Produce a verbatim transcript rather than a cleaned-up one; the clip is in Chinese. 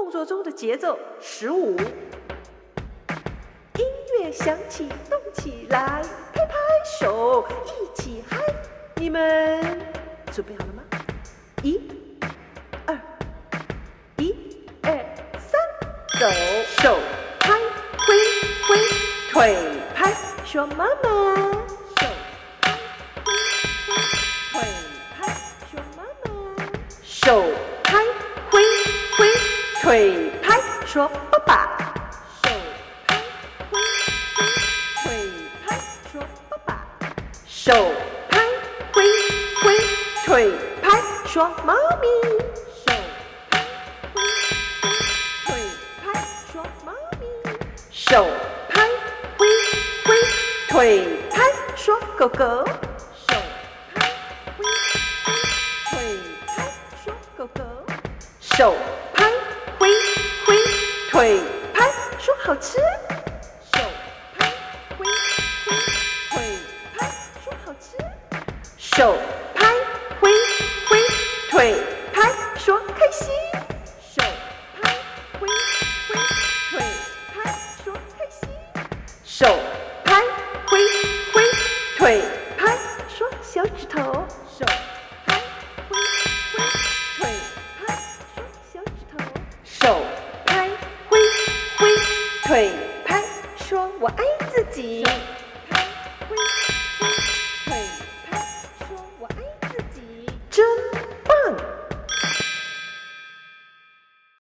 动作中的节奏十五。音乐响起，动起来，拍拍手，一起嗨！你们准备好了吗？一、二、一、二、三，走！手拍，挥挥，腿拍，说妈妈。手拍，挥挥，腿拍，说妈妈。手拍，挥挥，腿拍，说爸爸。手拍，挥挥，腿拍，说爸爸。手拍，挥挥，腿拍，说妈咪。手拍，挥挥，腿拍，说妈咪。手拍，挥挥，腿拍，说狗狗。手拍，挥挥，腿拍，说狗狗。手拍，挥挥，腿拍，说好吃。手拍，挥挥，腿拍，说好吃。手拍，挥挥，腿拍，说开心。手拍，挥挥，腿拍，说开心。手拍，挥挥，腿拍，说小指头。手拍，挥挥，腿拍，说小指头。手拍，挥挥，腿拍，说我爱自己。手拍，挥挥。